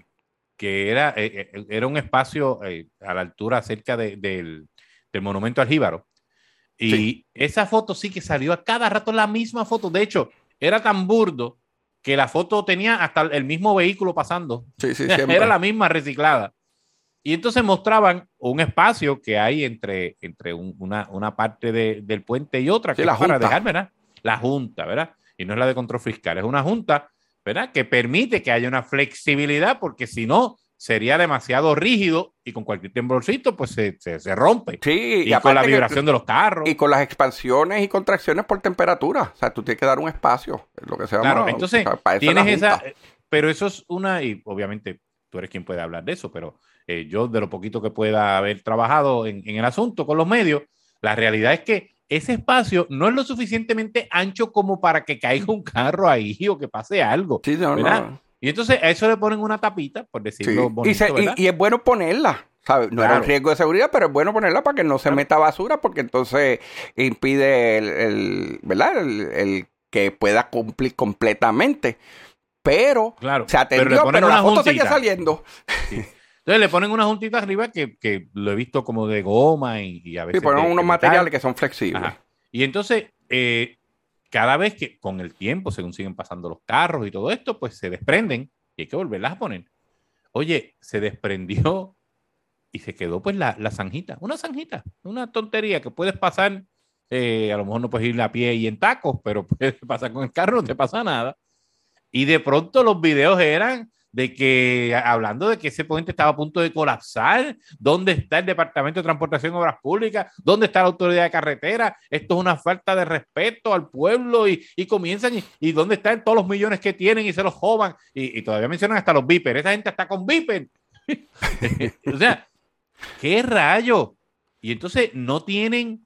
era un espacio a la altura cerca del monumento al Jíbaro. Y Sí. esa foto sí que salió a cada rato la misma foto. De hecho, era tan burdo que la foto tenía hasta el mismo vehículo pasando. Sí, siempre. Era la misma reciclada. Y entonces mostraban un espacio que hay entre una parte del puente y otra, Sí, que la es para junta. dejar, ¿verdad? La junta, ¿verdad? Y no es la de control fiscal, es una junta, ¿verdad? Que permite que haya una flexibilidad, porque si no, sería demasiado rígido y con cualquier temblorcito, pues se rompe. Sí, Y con la vibración de los carros. Y con las expansiones y contracciones por temperatura. O sea, tú tienes que dar un espacio, es lo que se llama. Claro, entonces o sea, para eso es tienes la esa, junta. pero eso es una, y obviamente tú eres quien puede hablar de eso, pero yo de lo poquito que pueda haber trabajado en el asunto con los medios, la realidad es que ese espacio no es lo suficientemente ancho como para que caiga un carro ahí o que pase algo, Sí, no, ¿verdad? no. Y entonces a eso le ponen una tapita, por decirlo Sí. bonito, ¿verdad? Y es bueno ponerla, ¿sabes? No era un Claro. riesgo de seguridad, pero es bueno ponerla para que no se Claro. meta basura, porque entonces impide ¿verdad? El que pueda cumplir completamente. Pero Claro, se pero le atendió, ponen pero la una foto seguía juntita. saliendo. Sí. Entonces le ponen una juntita arriba que lo he visto como de goma y a Sí, veces ponen de unos metal. materiales que son flexibles. Ajá. Y entonces, cada vez que con el tiempo, según siguen pasando los carros y todo esto, pues se desprenden y hay que volverlas a poner. Oye, se desprendió y se quedó pues la zanjita, una tontería que puedes pasar, a lo mejor no puedes ir a pie y en tacos, pero puedes pasar con el carro, no te pasa nada. Y de pronto los videos eran de que, hablando de que ese puente estaba a punto de colapsar, ¿dónde está el Departamento de Transportación y Obras Públicas? ¿Dónde está la Autoridad de Carretera? Esto es una falta de respeto al pueblo y comienzan, y ¿dónde están todos los millones que tienen y se los joban? Y todavía mencionan hasta los Viper, esa gente está con Viper. O sea, ¿qué rayo? Y entonces no tienen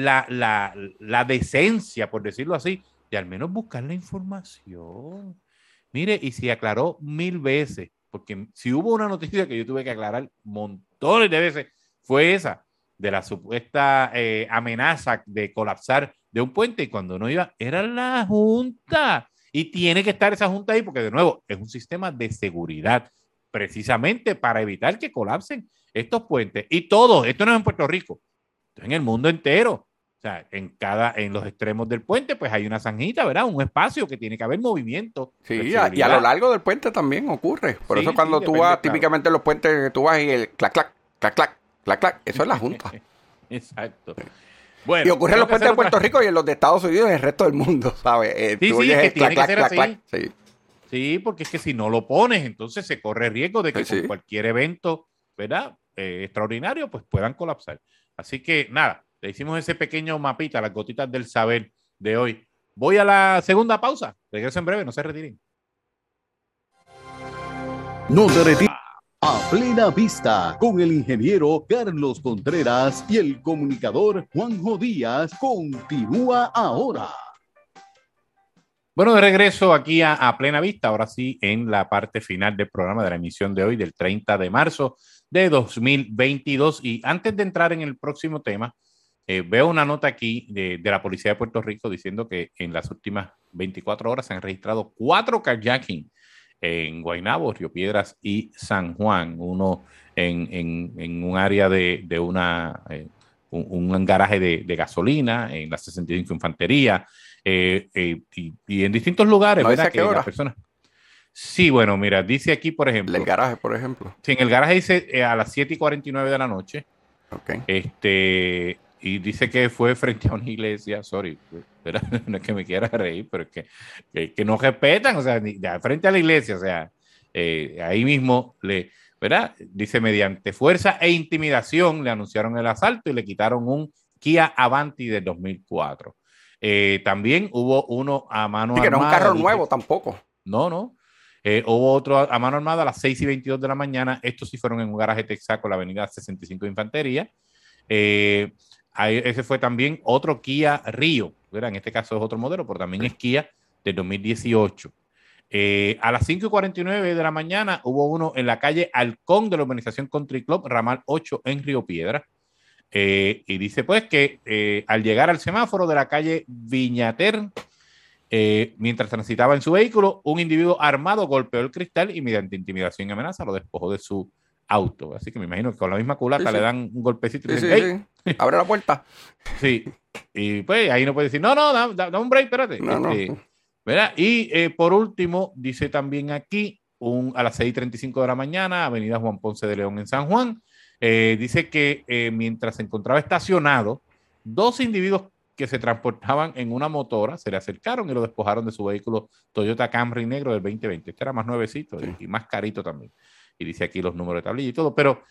la decencia, por decirlo así, de al menos buscar la información. Mire, y se aclaró 1000 veces, porque si hubo una noticia que yo tuve que aclarar montones de veces, fue esa, de la supuesta amenaza de colapsar de un puente, y cuando no iba, era la Junta. Y tiene que estar esa Junta ahí, porque de nuevo, es un sistema de seguridad, precisamente para evitar que colapsen estos puentes. Y todo, esto no es en Puerto Rico, esto es en el mundo entero. O sea, en los extremos del puente, pues hay una zanjita, ¿verdad? Un espacio que tiene que haber movimiento. Sí, y a lo largo del puente también ocurre. Por Sí, eso cuando sí, tú depende, vas, claro. típicamente en los puentes, tú vas y el clac, clac, clac, clac, clac, clac, eso es la junta. Exacto. Bueno, Y ocurre en tengo los que puentes hacer de Puerto otra- Rico y en los de Estados Unidos y el resto del mundo, ¿sabes? Sí, Tú sí, oyes que el clac, tiene que clac, ser clac, así. clac. Sí, Sí, porque es que si no lo pones, entonces se corre riesgo de que Sí, sí. con cualquier evento, ¿verdad? Extraordinario, pues puedan colapsar. Así que nada, le hicimos ese pequeño mapita, las gotitas del saber de hoy. Voy a la segunda pausa. Regreso en breve, no se retiren. No te retires. A plena vista, con el ingeniero Carlos Contreras y el comunicador Juanjo Díaz, continúa ahora. Bueno, de regreso aquí a Plena Vista, ahora sí, en la parte final del programa de la emisión de hoy, del 30 de marzo de 2022. Y antes de entrar en el próximo tema, Veo una nota aquí de la policía de Puerto Rico diciendo que en las últimas 24 horas se han registrado 4 carjacking en Guaynabo, Río Piedras y San Juan. Uno en un área de un garaje de gasolina, en la 65 Infantería, y en distintos lugares, ¿No ¿verdad? dice a qué hora? Sí, bueno, mira, dice aquí, por ejemplo. El garaje, por ejemplo. Sí, en el garaje dice a las 7:49 de la noche. Okay. Y dice que fue frente a una iglesia, sorry, ¿verdad? No es que me quiera reír, pero es que no respetan, o sea, frente a la iglesia, o sea, ahí mismo ¿verdad? Dice, mediante fuerza e intimidación le anunciaron el asalto y le quitaron un Kia Avanti del 2004. También hubo uno a mano armada. Que no es un carro nuevo tampoco. No. Hubo otro a mano armada a las 6:22 de la mañana. Estos sí fueron en un garaje Texaco, la avenida 65 de Infantería. Ese fue también otro Kia Rio, ¿verdad? En este caso es otro modelo, pero también es Kia del 2018. A las 5:49 de la mañana hubo uno en la calle Halcón de la urbanización Country Club, ramal 8 en Río Piedra. Y dice pues que al llegar al semáforo de la calle Viñater, mientras transitaba en su vehículo, un individuo armado golpeó el cristal y mediante intimidación y amenaza lo despojó de su auto. Así que me imagino que con la misma culata le dan un golpecito y dicen, ¡hey! Abre la puerta. Sí. Y pues ahí no puede decir, no, da un break, espérate. No. ¿Verdad? Y por último, dice también aquí, a las 6:35 de la mañana, avenida Juan Ponce de León en San Juan, dice que mientras se encontraba estacionado, 2 individuos que se transportaban en una motora se le acercaron y lo despojaron de su vehículo Toyota Camry negro del 2020. Este era más nuevecito y más carito también. Y dice aquí los números de tablilla y todo, pero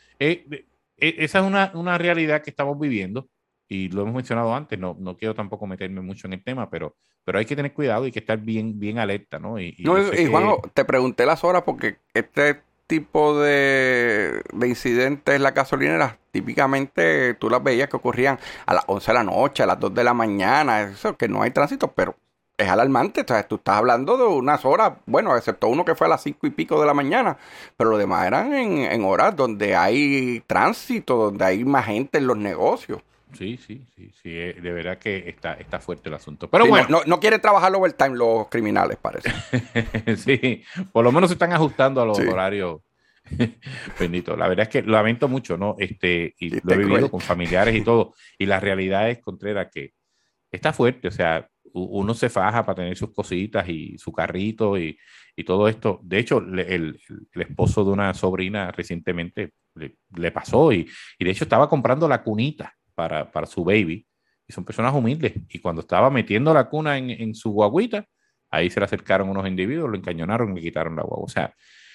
esa es una realidad que estamos viviendo y lo hemos mencionado antes. No quiero tampoco meterme mucho en el tema, pero hay que tener cuidado y hay que estar bien alerta, ¿no? Y Juanjo, te pregunté las horas porque este tipo de incidentes en la gasolinera, típicamente tú las veías que ocurrían a las 11 de la noche, a las 2 de la mañana, eso que no hay tránsito, pero es alarmante. O sea, tú estás hablando de unas horas, bueno, excepto uno que fue a las 5 y pico de la mañana, pero los demás eran en horas donde hay tránsito, donde hay más gente en los negocios. Sí, de verdad que está fuerte el asunto. Pero bueno. No quieren trabajar overtime los criminales, parece. Sí, por lo menos se están ajustando a los horarios. Bendito. La verdad es que lo lamento mucho, ¿no? Y lo he vivido con familiares y todo. Y la realidad es, Contreras, que está fuerte. O sea, uno se faja para tener sus cositas y su carrito y todo esto. De hecho, el esposo de una sobrina recientemente le pasó y de hecho estaba comprando la cunita para su baby, y son personas humildes, y cuando estaba metiendo la cuna en su guaguita, ahí se le acercaron unos individuos, lo encañonaron y le quitaron la guagua. O sea,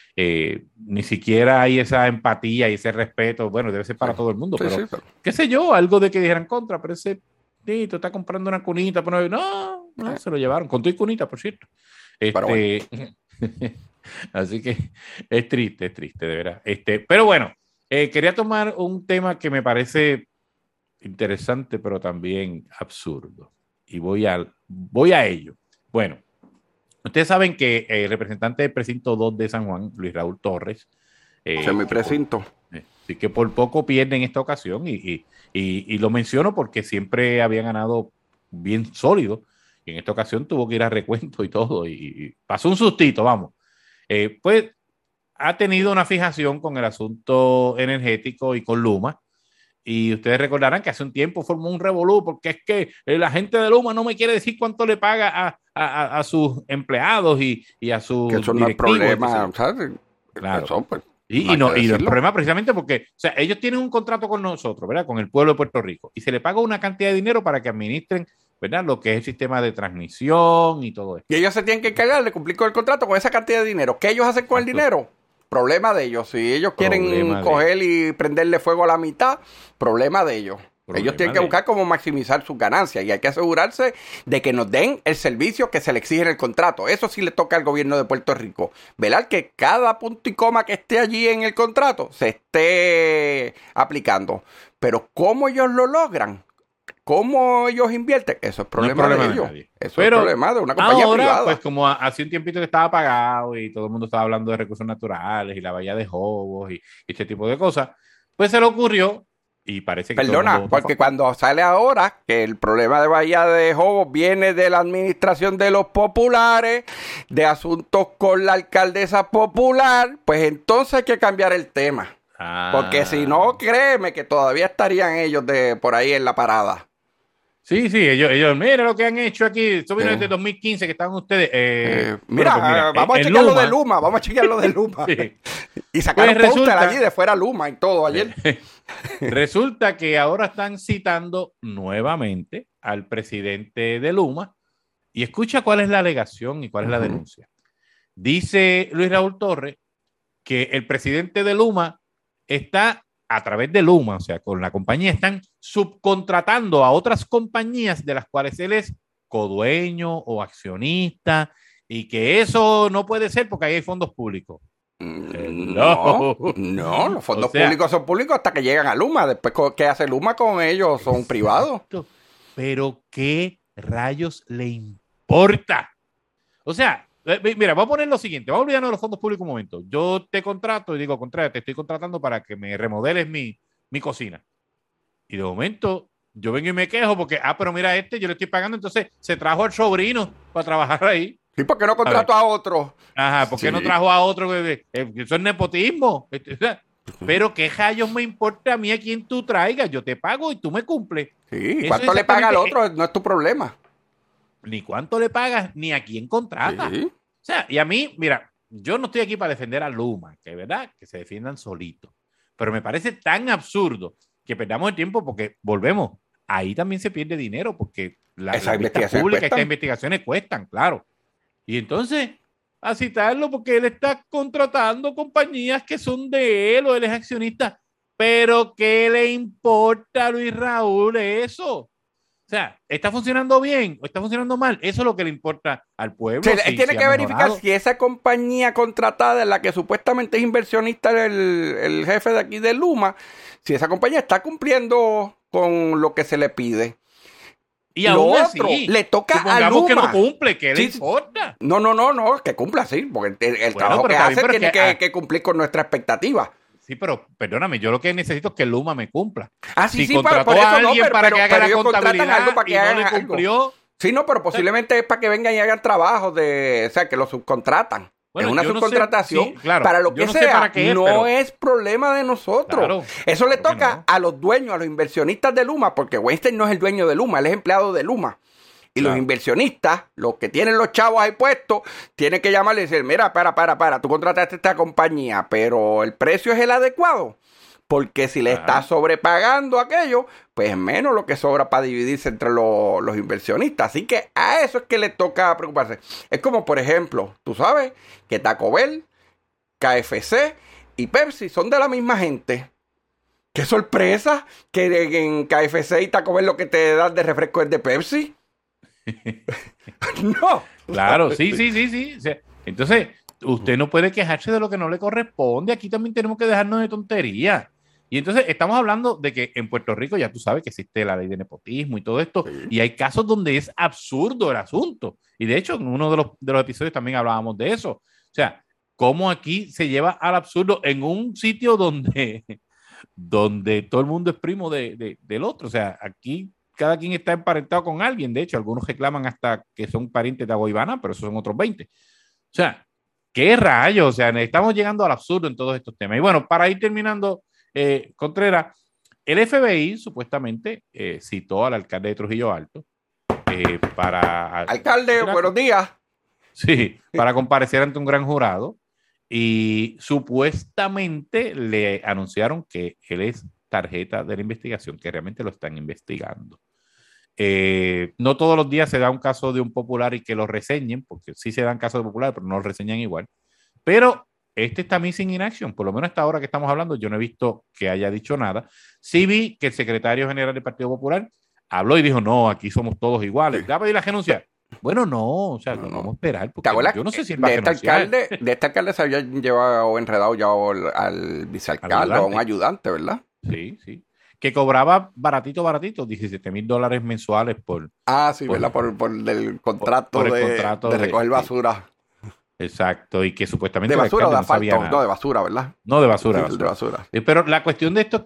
ni siquiera hay esa empatía y ese respeto. Bueno, debe ser para todo el mundo, pero qué sé yo, algo de que dijeran contra, pero ese tito está comprando una cunita, pero no, se lo llevaron, con tu y cunita, por cierto. Así que es triste, de verdad. Pero bueno, quería tomar un tema que me parece interesante, pero también absurdo. Y voy a ello. Bueno, ustedes saben que el representante del precinto 2 de San Juan, Luis Raúl Torres, mi precinto. Sí, que por poco pierde en esta ocasión, y lo menciono porque siempre había ganado bien sólido, y en esta ocasión tuvo que ir a recuento y todo, y pasó un sustito, vamos. Pues ha tenido una fijación con el asunto energético y con Luma. Y ustedes recordarán que hace un tiempo formó un revolú porque es que la gente de Luma no me quiere decir cuánto le paga a sus empleados y a sus que eso no es problema, ¿sabes? Claro. Eso, pues, y el problema precisamente porque, o sea, ellos tienen un contrato con nosotros, ¿verdad? Con el pueblo de Puerto Rico, y se le paga una cantidad de dinero para que administren, ¿verdad? Lo que es el sistema de transmisión y todo eso. Y ellos se tienen que encargar de cumplir con el contrato con esa cantidad de dinero. ¿Qué ellos hacen con el dinero? Problema de ellos. Si ellos quieren coger y prenderle fuego a la mitad, problema de ellos. Ellos tienen que buscar cómo maximizar sus ganancias, y hay que asegurarse de que nos den el servicio que se le exige en el contrato. Eso sí le toca al gobierno de Puerto Rico. Velar que cada punto y coma que esté allí en el contrato se esté aplicando. Pero ¿cómo ellos lo logran? ¿Cómo ellos invierten? Eso es problema de ellos. Eso es problema de una compañía privada. Pues como hace un tiempito que estaba apagado y todo el mundo estaba hablando de recursos naturales y la bahía de Jobos y este tipo de cosas, pues se le ocurrió Y parece que Perdona, porque cuando sale ahora que el problema de Bahía de Jobos viene de la administración de los populares, de asuntos con la alcaldesa popular, pues entonces hay que cambiar el tema. Porque si no, créeme que todavía estarían ellos por ahí en la parada. Sí, ellos, mira lo que han hecho aquí. Esto vino desde 2015 que estaban ustedes. Vamos a chequear lo de Luma. Sí. Y sacaron pues póster allí de fuera Luma y todo ayer. Resulta que ahora están citando nuevamente al presidente de Luma. Y escucha cuál es la alegación y cuál es la denuncia. Dice Luis Raúl Torres que el presidente de Luma está, a través de Luma, o sea, con la compañía, están subcontratando a otras compañías de las cuales él es codueño o accionista, y que eso no puede ser porque ahí hay fondos públicos. No, los fondos públicos son públicos hasta que llegan a Luma. Después, ¿qué hace Luma con ellos? Son privados. Pero ¿qué rayos le importa? O sea, mira, vamos a poner lo siguiente, vamos a olvidarnos de los fondos públicos un momento. Yo te contrato y digo, Contreras, te estoy contratando para que me remodeles mi cocina. Y de momento yo vengo y me quejo porque, pero mira, yo le estoy pagando, entonces se trajo al sobrino para trabajar ahí. ¿Y por qué no contrató a otro? Ajá, ¿por qué no trajo a otro? Eso es nepotismo. Pero qué rayos me importa a mí a quién tú traigas. Yo te pago y tú me cumples. Sí, ¿cuánto le paga al otro? No es tu problema. Ni cuánto le pagas, ni a quién contrata. Sí. O sea, y a mí, mira, yo no estoy aquí para defender a Luma, que es verdad, que se defiendan solitos. Pero me parece tan absurdo que perdamos el tiempo porque volvemos. Ahí también se pierde dinero porque las investigaciones cuestan, claro. Y entonces, a citarlo porque él está contratando compañías que son de él o él es accionista. Pero ¿qué le importa a Luis Raúl eso? O sea, ¿está funcionando bien o está funcionando mal? Eso es lo que le importa al pueblo. Él tiene que verificar si esa compañía contratada en la que supuestamente es inversionista el jefe de aquí de Luma, si esa compañía está cumpliendo con lo que se le pide. Y aún así, le toca a Luma. Que no cumple, ¿qué le importa? No, que cumpla, sí, porque el trabajo que hace tiene que cumplir con nuestra expectativa. Sí, pero perdóname, yo lo que necesito es que Luma me cumpla. Sí, si contrató por eso a alguien para que haga la contabilidad algo para que no le cumplió. Algo. Sí, no, pero posiblemente es para que vengan y hagan trabajo o sea, que lo subcontratan. Bueno, es una subcontratación, sí, claro, para lo que sea, no es problema de nosotros. Claro, eso le toca a los dueños, a los inversionistas de Luma, porque Weinstein no es el dueño de Luma, él es empleado de Luma. Y los inversionistas, los que tienen los chavos ahí puestos, tienen que llamarle y decir, mira, para, tú contrataste esta compañía, pero el precio es el adecuado. Porque si le estás sobrepagando aquello, pues es menos lo que sobra para dividirse entre los inversionistas. Así que a eso es que le toca preocuparse. Es como, por ejemplo, tú sabes que Taco Bell, KFC y Pepsi son de la misma gente. ¡Qué sorpresa! Que en KFC y Taco Bell lo que te dan de refresco es de Pepsi. No. Claro, sí. O sea, entonces, usted no puede quejarse de lo que no le corresponde. Aquí también tenemos que dejarnos de tonterías. Y entonces estamos hablando de que en Puerto Rico ya tú sabes que existe la ley de nepotismo y todo esto, y hay casos donde es absurdo el asunto. Y de hecho, en uno de los episodios también hablábamos de eso. O sea, cómo aquí se lleva al absurdo en un sitio donde todo el mundo es primo del otro. O sea, aquí cada quien está emparentado con alguien. De hecho, algunos reclaman hasta que son parientes de Aguaybana, pero esos son otros 20. O sea, ¿qué rayos? O sea, estamos llegando al absurdo en todos estos temas. Y bueno, para ir terminando, Contreras, el FBI supuestamente citó al alcalde de Trujillo Alto Alcalde, buenos días. Sí, para comparecer ante un gran jurado y supuestamente le anunciaron que él es tarjeta de la investigación, que realmente lo están investigando. No todos los días se da un caso de un popular y que lo reseñen, porque sí se dan casos de popular, pero no lo reseñan igual. Pero este está missing in action, por lo menos hasta ahora que estamos hablando, yo no he visto que haya dicho nada. Sí vi que el secretario general del Partido Popular habló y dijo, no, aquí somos todos iguales. ¿Va a pedir la renuncia? Bueno, no, o sea, no vamos a esperar, porque yo no sé si él va a renunciar. De este alcalde se había llevado enredado ya al vicealcalde o a un ayudante, ¿verdad? Sí. Que cobraba baratito, $17,000 mensuales por... sí, ¿verdad? Por el contrato de recoger basura. Exacto, y que supuestamente... ¿De basura o de asfalto? No, de basura, ¿verdad? No, de basura. Sí, de basura. Pero la cuestión de esto es que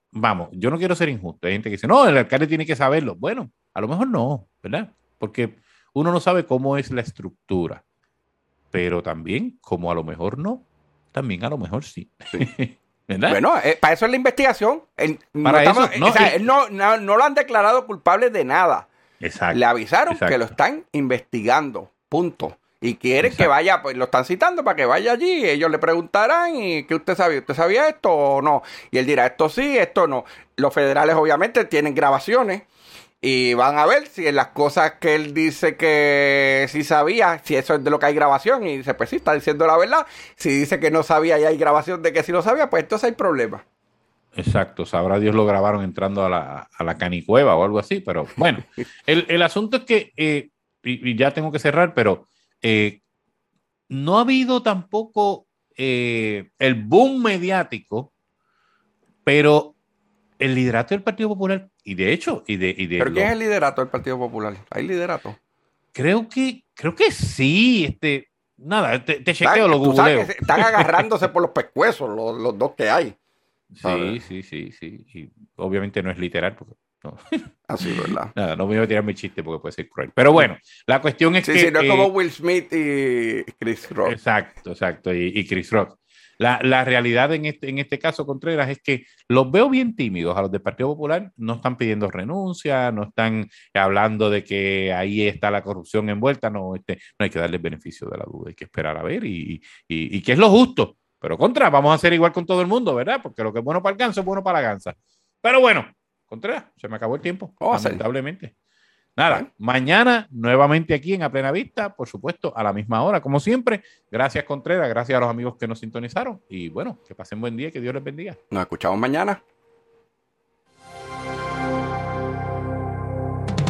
vamos, yo no quiero ser injusto. Hay gente que dice, no, el alcalde tiene que saberlo. Bueno, a lo mejor no, ¿verdad? Porque uno no sabe cómo es la estructura, pero también, como a lo mejor no, también a lo mejor sí. ¿Verdad? Bueno, para eso es la investigación. Para eso, él no lo han declarado culpable de nada. Exacto. Le avisaron Exacto. que lo están investigando, punto. Y quieren Exacto. que vaya, pues lo están citando para que vaya allí. Ellos le preguntarán, ¿y qué usted sabía esto o no? Y él dirá, esto sí, esto no. Los federales obviamente tienen grabaciones y van a ver si en las cosas que él dice que sí sabía, si eso es de lo que hay grabación, y dice, pues sí, está diciendo la verdad. Si dice que no sabía y hay grabación de que sí lo sabía, pues entonces hay problema. Exacto, sabrá Dios lo grabaron entrando a la canicueva o algo así, pero bueno, el asunto es que, y ya tengo que cerrar, pero no ha habido tampoco el boom mediático, pero el liderato del Partido Popular, y de hecho, ¿Pero quién es el liderato del Partido Popular? ¿Hay liderato? creo que sí, nada, te chequeo, lo Tú sabes googleo. que están agarrándose por los pescuezos los dos que hay. Sí. Y obviamente no es literal, porque no. Así, ¿verdad? Nada, no me voy a tirar mi chiste porque puede ser cruel. Pero bueno, la cuestión es que... Sí, no es como Will Smith y Chris Rock. Exacto, y Chris Rock. La realidad en este caso, Contreras, es que los veo bien tímidos a los del Partido Popular. No están pidiendo renuncia, no están hablando de que ahí está la corrupción envuelta. No, no hay que darle beneficio de la duda, hay que esperar a ver y que es lo justo. Pero vamos a hacer igual con todo el mundo, ¿verdad? Porque lo que es bueno para el ganso es bueno para la gansa. Pero bueno, Contreras, se me acabó el tiempo, lamentablemente. Nada, Bueno. Mañana nuevamente aquí en A Plena Vista, por supuesto, a la misma hora, como siempre. Gracias, Contreras, gracias a los amigos que nos sintonizaron y bueno, que pasen buen día, que Dios les bendiga. Nos escuchamos mañana.